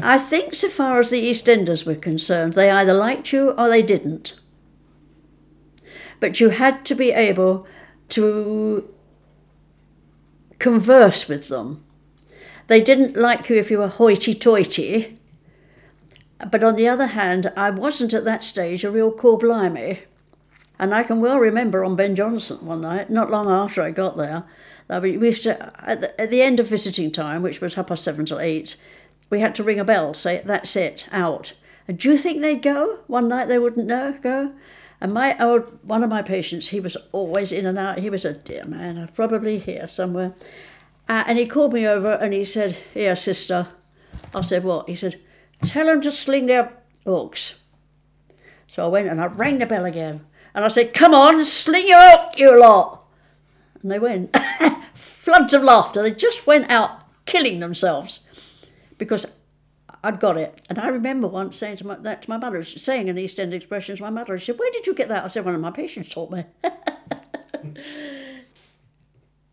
I think so far as the EastEnders were concerned, they either liked you or they didn't. But you had to be able to converse with them. They didn't like you if you were hoity-toity, but on the other hand, I wasn't at that stage a real cool blimey. And I can well remember on Ben Jonson one night, not long after I got there, that we used to, at the end of visiting time, which was 7:30 till 8, we had to ring a bell, say, that's it, out. And do you think they'd go? One night they wouldn't go. And one of my patients, he was always in and out. He was a dear man, probably here somewhere. And he called me over and he said, here, sister. I said, what? He said, tell them to sling their hooks. So I went and I rang the bell again. And I said, come on, sling your hook, you lot. And they went. Floods of laughter. They just went out killing themselves because I'd got it. And I remember once saying that to my mother, saying an East End expression to my mother. She said, where did you get that? I said, one of my patients taught me.